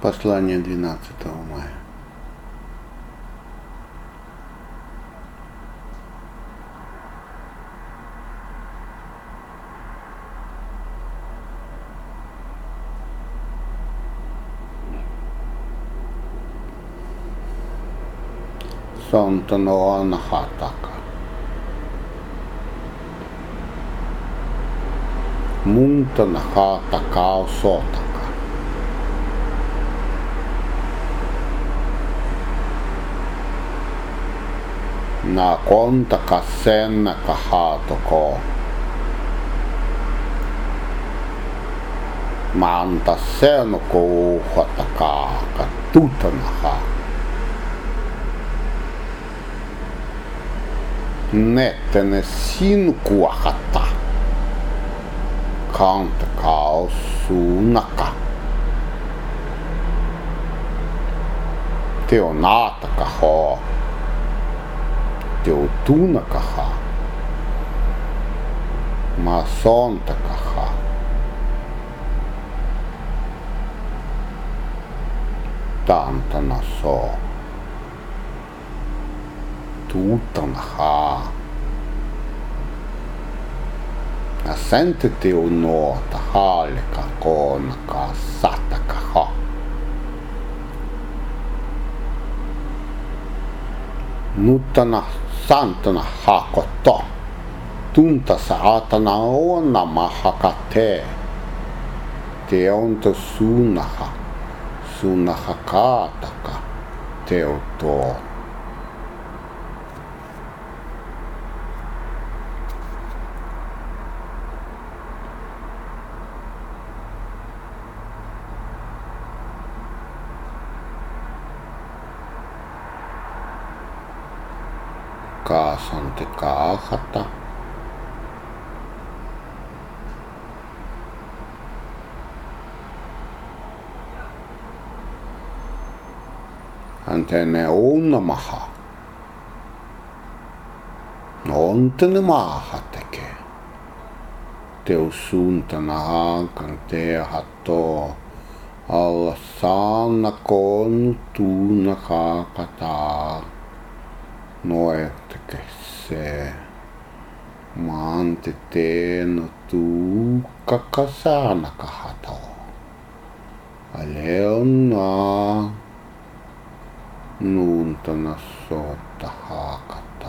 Послание 12 мая. Sontano anahataka. Muntana hataka o sotaka. Na konta ka senna ka hatoko. Manta seno ko hataka ka tutana ha. Nettene sinukuahata. Kanta kao sunaka. Teo nataka ho. Teo tunaka ha. Masontaka ha. Tantana so. Tutana ha. Asente teo nota haleka konaka sataka ha. Nutana santana hakoto. Tunta saatana ona mahakate. Teonto sunaha. Sunaha kataka. Teo to. Kaasante kaahata. Antene uunamaha. Ontene maaha teke. Teu suuntana hankan teahato. Alla saana konu tuuna kaakataa. Noeteke se. Maante teeno tuu kakasana kahato. Aleona. Nuuntana soota haakata.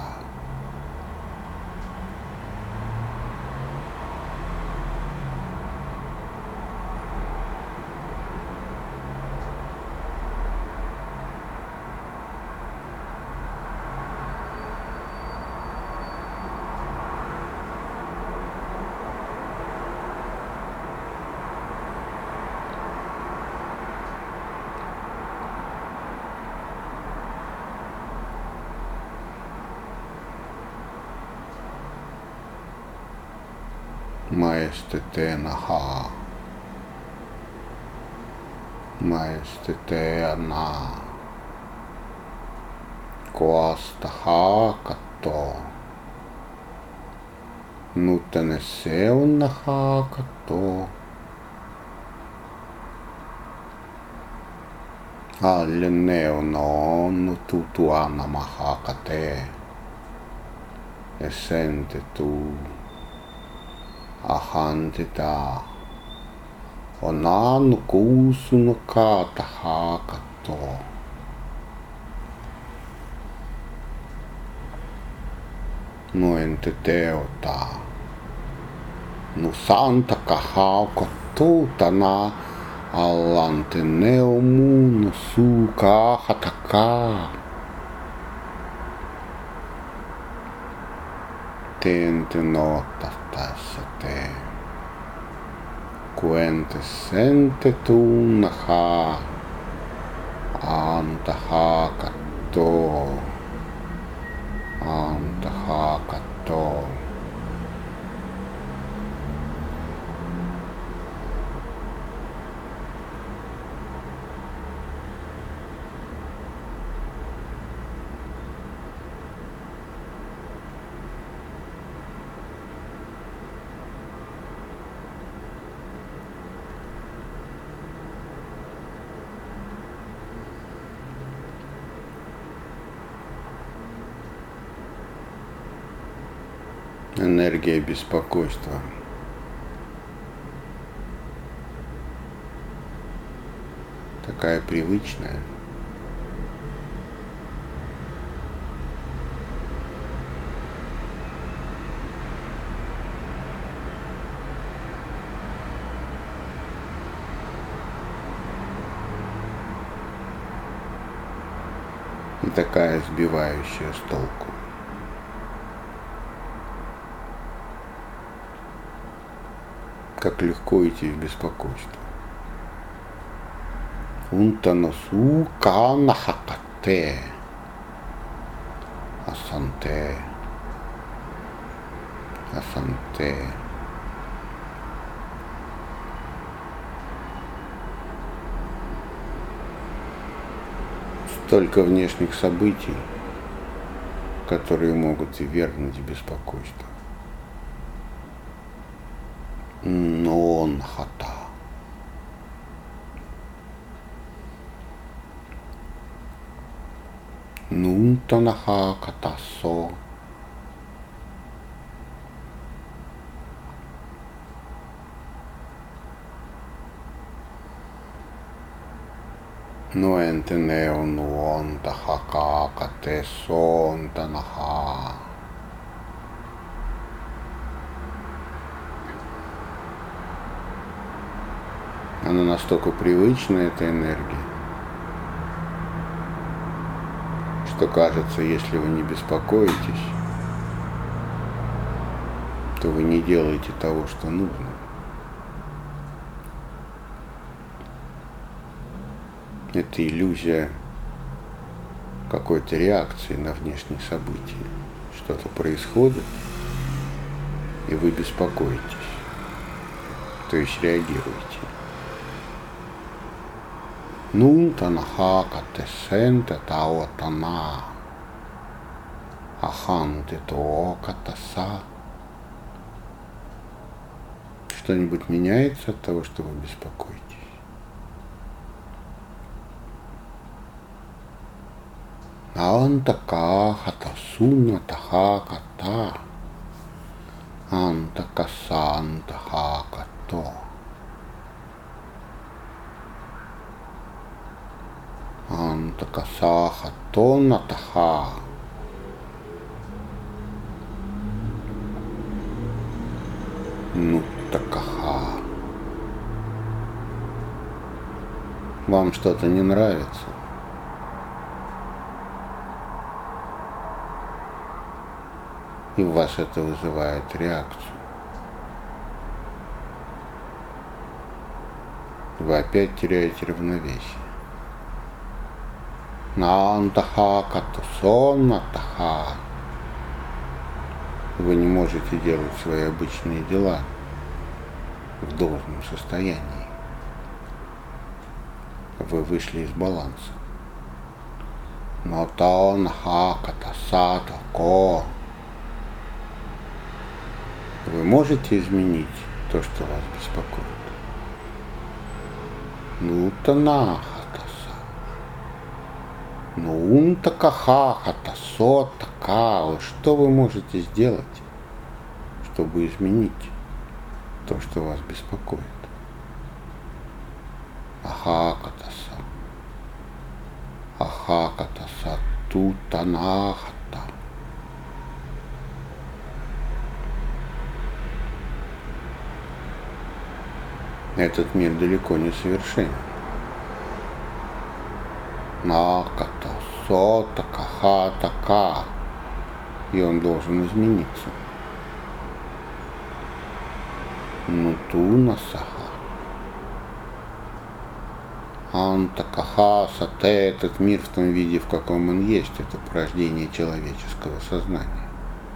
Maestetena ha. Maesteteana. Koasta haakato. Nutene seuna haakato. Alle neono nututuana mahakate. Essente tu. Ahantita. Onanu kuusu no kaata haakato. Noente teota. No santa kahauko tuutana. Allante neomu no suukaa hatakaa. Tente nota tässä te. Kuente sente tunnaha. Anta haakato. Anta haakato. Энергия беспокойства. Такая привычная. И такая сбивающая с толку. Как легко идти в беспокойство. Унтанасу канахакате асанте асанте. Столько внешних событий, которые могут и ввергнуть в беспокойство. Нон хата. Нунтанаха катасо. Нуэнтенео нуонтахака катесонтанаха. Она настолько привычна, эта энергия, что кажется, если вы не беспокоитесь, то вы не делаете того, что нужно. Это иллюзия какой-то реакции на внешние события. Что-то происходит, и вы беспокоитесь, то есть реагируете. Нунтанаха катесенте таотана аханте то катаса. Что-нибудь меняется от того, что вы беспокоитесь? Антака хатасуна таха ката антакасан таха като. Антакасаха тонатаха. Нуттакаха. Вам что-то не нравится? И в вас это вызывает реакцию. Вы опять теряете равновесие. Нантаха катусоннатаха. Вы не можете делать свои обычные дела в должном состоянии. Вы вышли из баланса. Нотонха катасатако. Вы можете изменить то, что вас беспокоит? Нутанаха. Нунтакаха хатасотака. Что вы можете сделать, чтобы изменить то, что вас беспокоит? Ахакатаса. Ахакатаса тутанахата. Этот мир далеко не совершенен. Наката, сотака, хатака. И он должен измениться. Нутунасаха. Антакаха, сате. Этот мир в том виде, в каком он есть, это порождение человеческого сознания.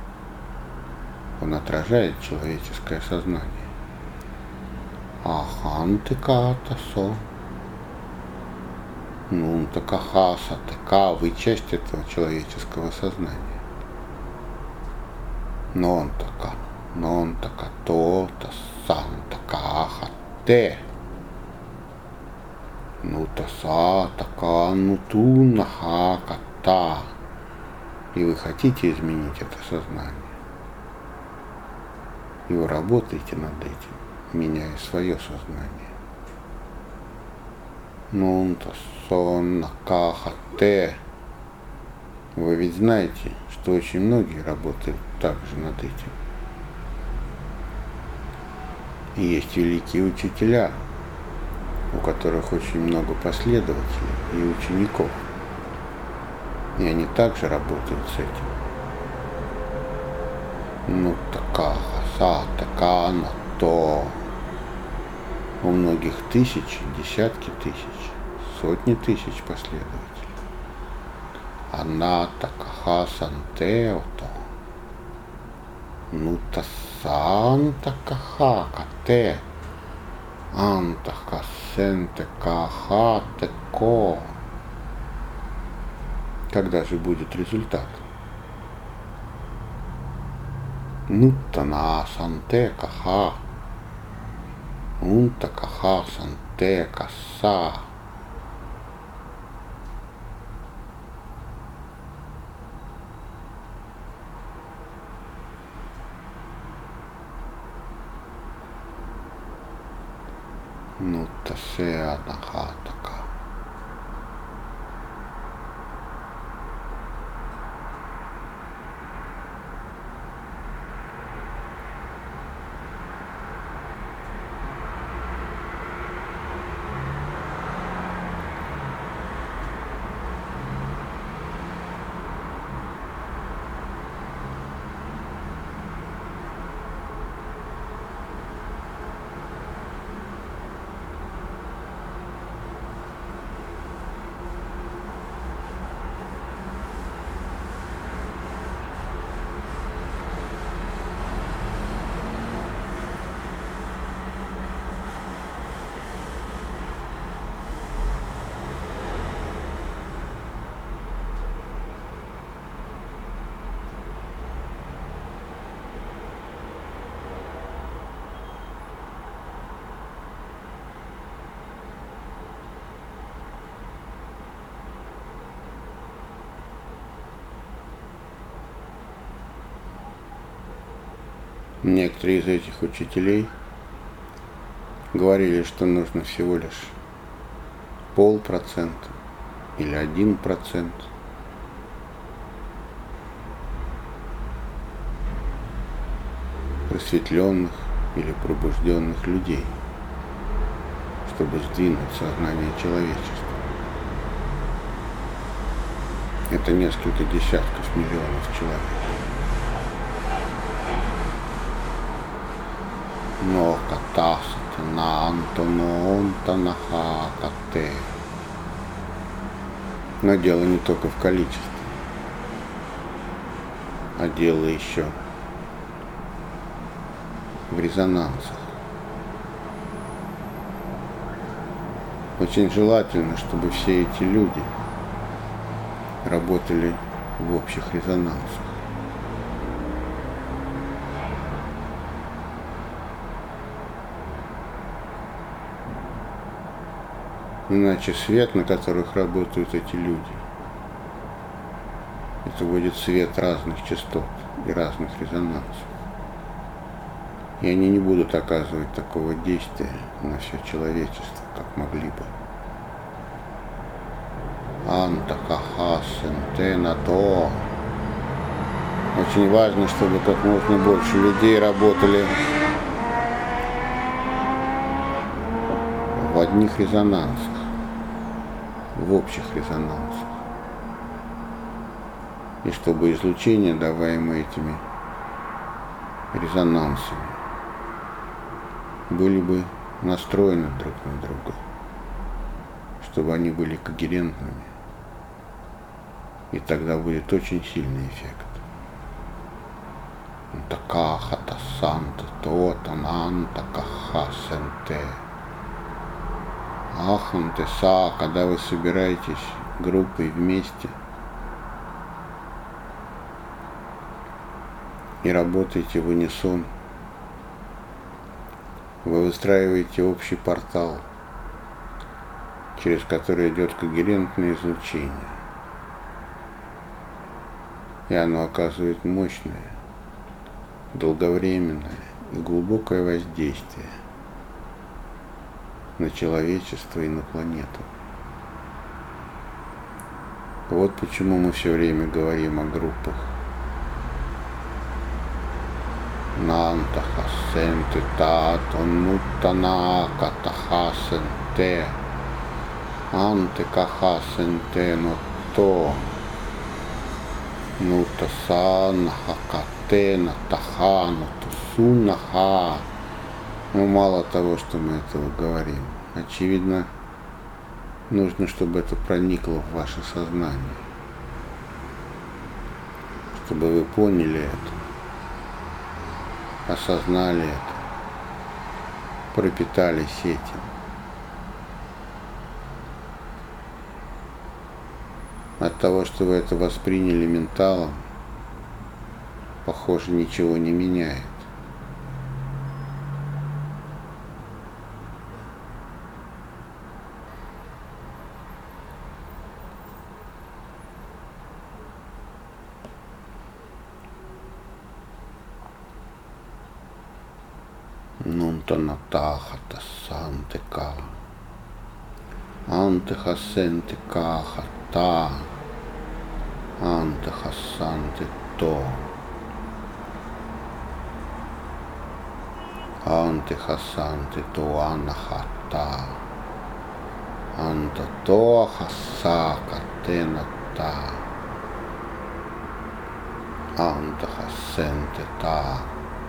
Он отражает человеческое сознание. Ахантыкатасо. Нунтакаха, сатака. Вы часть этого человеческого сознания. Нонтака, то, тасантака, те. Нутаса, така, нутунаха, ката. И вы хотите изменить это сознание. И вы работаете над этим, меняя свое сознание. Нунта сонна кахате. Вы ведь знаете, что очень многие работают также над этим. И есть великие учителя, у которых очень много последователей и учеников. И они также работают с этим. Ну такаха, са, така, на то. У многих тысячи, десятки тысяч, сотни тысяч последователей. Ана такаха сантеото. Ну тасан такаха кате. Антаха сенте каха теко. Когда же будет результат? Нуттана санте каха. Унта каха санте каса. Нутта сеа нахатака. Некоторые из этих учителей говорили, что нужно всего лишь 0,5% или 1% просветленных или пробужденных людей, чтобы сдвинуть сознание человечества. Это несколько десятков миллионов человек. Но катасата на антононта нахакате. Но дело не только в количестве, а дело еще в резонансах. Очень желательно, чтобы все эти люди работали в общих резонансах. Иначе свет, на которых работают эти люди, это будет свет разных частот и разных резонансов. И они не будут оказывать такого действия на все человечество, как могли бы. Антакахасен тенато. Очень важно, чтобы как можно больше людей работали в одних резонансах, в общих резонансах. И чтобы излучения, даваемые этими резонансами, были бы настроены друг на друга, чтобы они были когерентными. И тогда будет очень сильный эффект. Такахата санта тотананта кахасенте. Аханте са, когда вы собираетесь группой вместе и работаете в унисон, вы выстраиваете общий портал, через который идет когерентное излучение. И оно оказывает мощное, долговременное и глубокое воздействие на человечество и на планету. Вот почему мы все время говорим о группах. Нантахасенте татонуттана катахасенте антекахасенте нотто нутасанахакатена тахану тусунаха. Ну, мало того, что мы этого говорим. Очевидно, нужно, чтобы это проникло в ваше сознание. Чтобы вы поняли это, осознали это, пропитались этим. От того, что вы это восприняли менталом, похоже, ничего не меняет. Нунтанатахата сантека антехасентека хата антехасанте то антехасанте то анахата антато хасакатената антехасенте та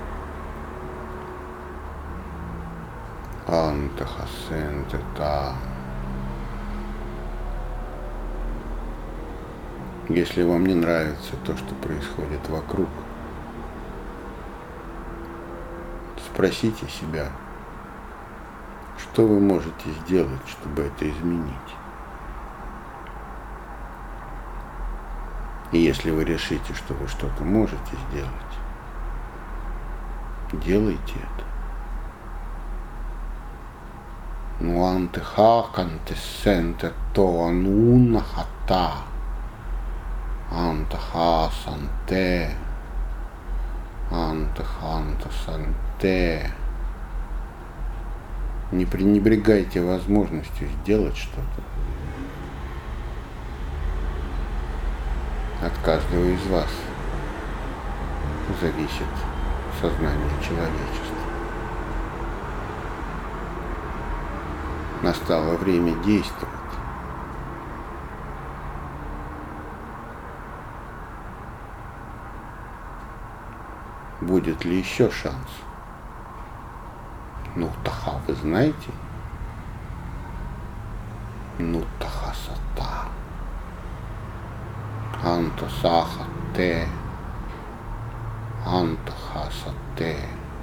антехасенте та. Если вам не нравится то, что происходит вокруг, спросите себя, что вы можете сделать, чтобы это изменить. И если вы решите, что вы что-то можете сделать, делайте это. Нуантехакантесенте то анунахата антахасанте антахантасанте. Не пренебрегайте возможностью сделать что-то. От каждого из вас зависит сознание человечества. Настало время действовать. Будет ли еще шанс? Ну, таха, вы знаете? Ну, тахасата. Антасахате. Антахасате.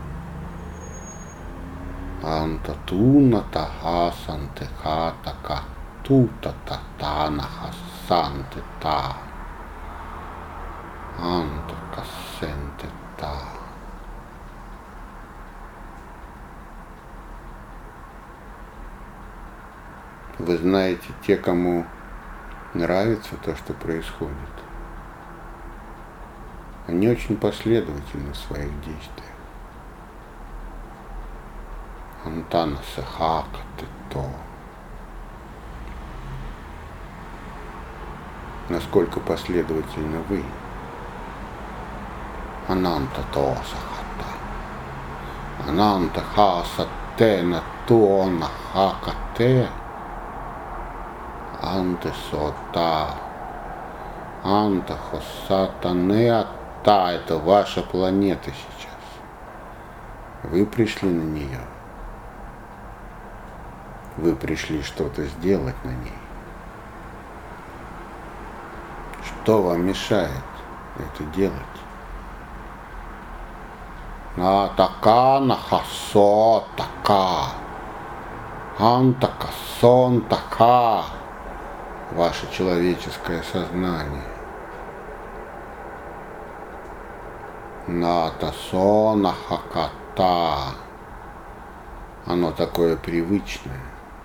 Антатунатахасанте хатака тутататанахасанте та. Антакасенте та. Вы знаете, те, кому нравится то, что происходит, они очень последовательны в своих действиях. Антана сахакате то. Насколько последовательны вы? Ананта то сахата. Ананта хасате на то нахакате. Анте сота. Анта хосата неата. Это ваша планета сейчас. Вы пришли на нее. Вы пришли что-то сделать на ней. Что вам мешает это делать? Натака нахасо така. Антака сон така. Ваше человеческое сознание. Натасона хаката. Оно такое привычное.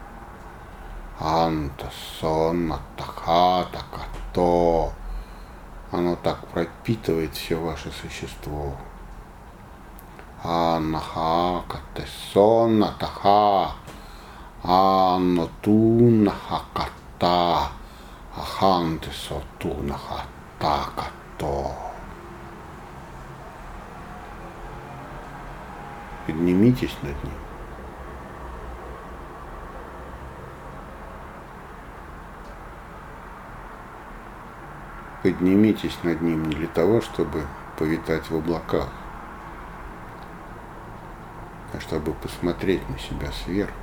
Антасона такато. Оно так пропитывает все ваше существо. Anahakate sonataha. Anotunahakata. Ahante sotunахатакато. Поднимитесь над ним. Поднимитесь над ним не для того, чтобы повитать в облаках, а чтобы посмотреть на себя сверху.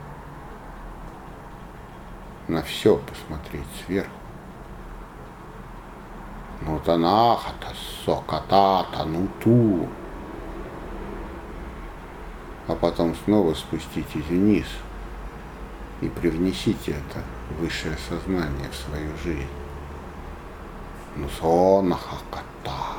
На все посмотреть сверху. Нутанахата сокатата нуту. А потом снова спуститесь вниз и привнесите это высшее сознание в свою жизнь. Нусонахаката.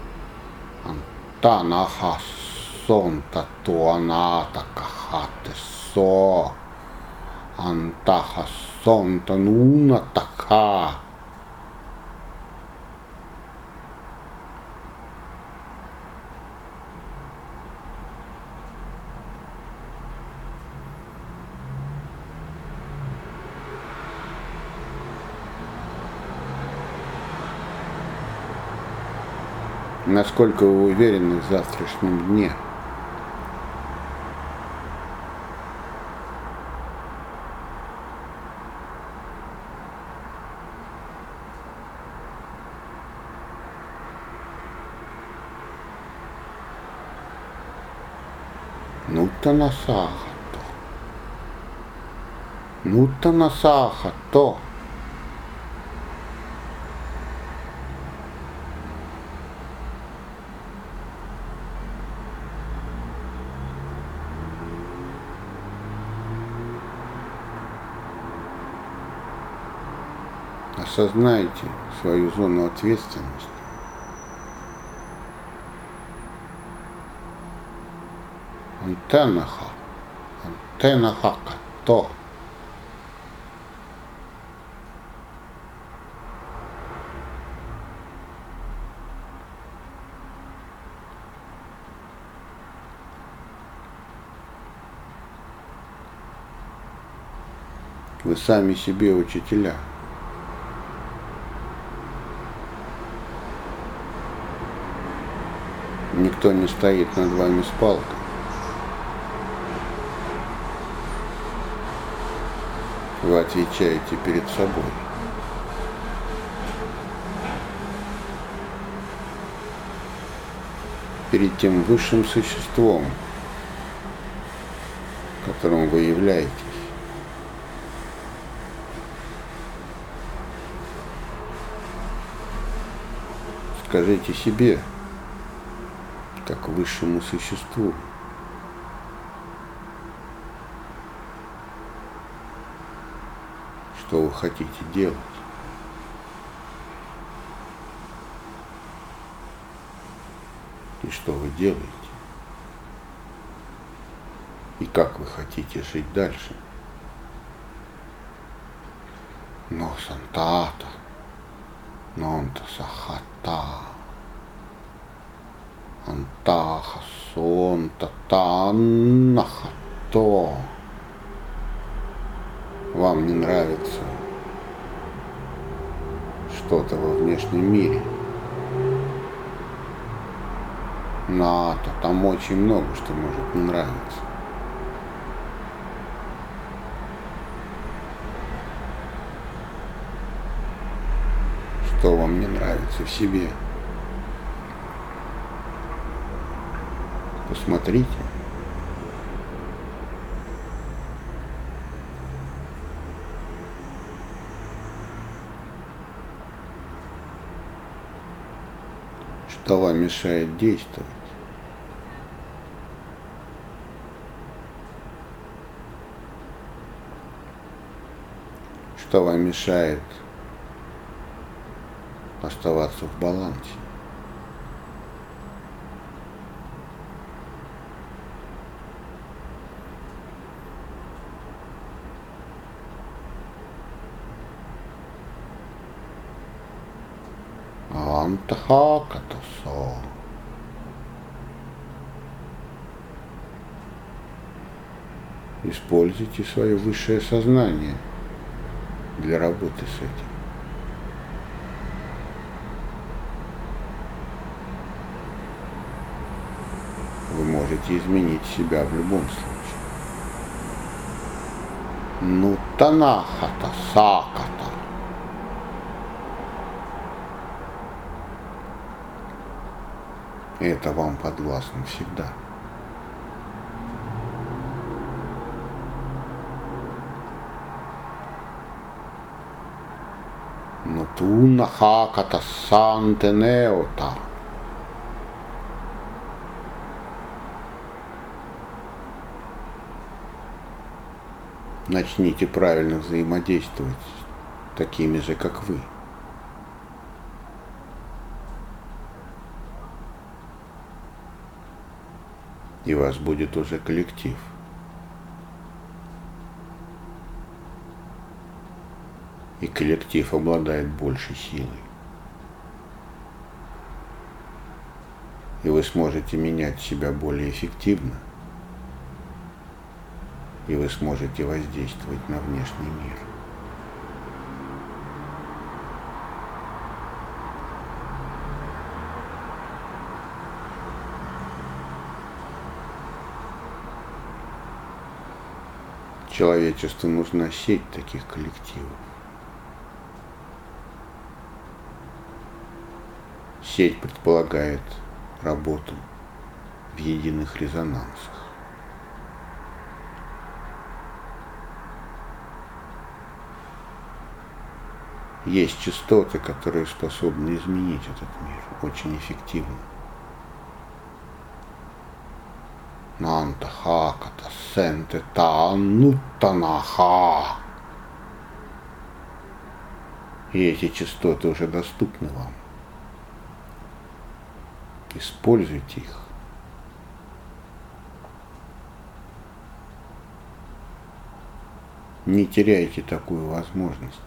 Антанаха сонта туаната кахате со. Антаха сонта нуна така. Насколько вы уверены в завтрашнем дне? Нутанасахато. Нутанасахато. Осознайте свою зону ответственности. Антенаха. Антенахакато. Вы сами себе учителя. Никто не стоит над вами с палкой. Вы отвечаете перед собой. Перед тем высшим существом, которым вы являетесь. Скажите себе, как высшему существу: что вы хотите делать. И что вы делаете. И как вы хотите жить дальше. Но сантата, нонта сахата, антаха сонта таннахато. Вам не нравится что-то во внешнем мире. НАТО, там очень много что может не нравиться. Что вам не нравится в себе? Посмотрите. Что вам мешает действовать? Что вам мешает оставаться в балансе? Антахакатасо. Используйте свое высшее сознание для работы с этим. Вы можете изменить себя в любом случае. Ну танахата саката. Это вам подвластно всегда. Но тунахаката сантенеота. Начните правильно взаимодействовать с такими же, как вы. И у вас будет уже коллектив. И коллектив обладает большей силой. И вы сможете менять себя более эффективно. И вы сможете воздействовать на внешний мир. Человечеству нужна сеть таких коллективов. Сеть предполагает работу в единых резонансах. Есть частоты, которые способны изменить этот мир очень эффективно. Нантахаката сенте таануттанаха. И эти частоты уже доступны вам. Используйте их. Не теряйте такую возможность.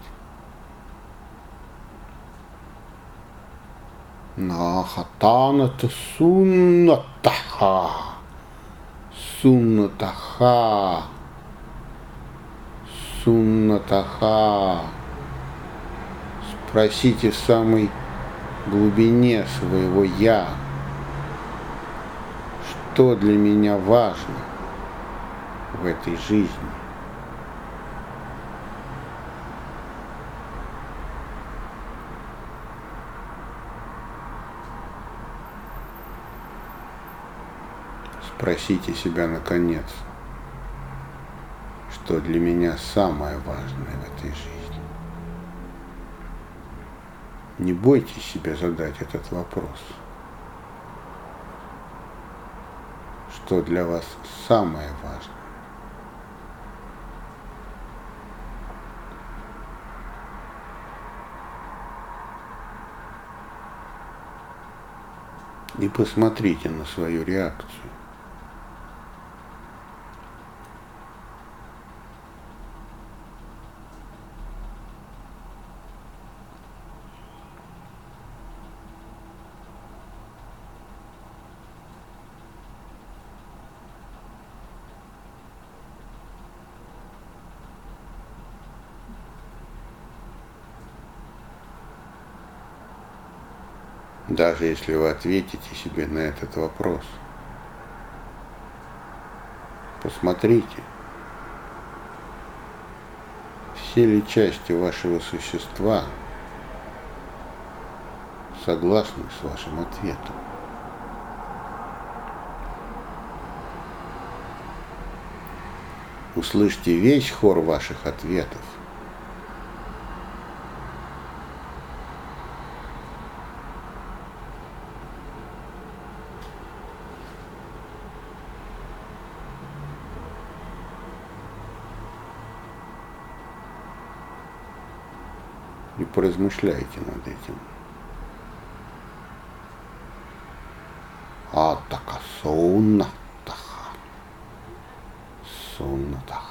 Нахатаната суннатаха. Суннатаха. Суннатаха. Спросите в самой глубине своего «я», что для меня важно в этой жизни. Спросите себя наконец, что для меня самое важное в этой жизни. Не бойтесь себя задать этот вопрос. Что для вас самое важное? И посмотрите на свою реакцию. Даже если вы ответите себе на этот вопрос, посмотрите, все ли части вашего существа согласны с вашим ответом. Услышьте весь хор ваших ответов. И поразмышляйте над этим. Атака суннатаха. Суннатаха.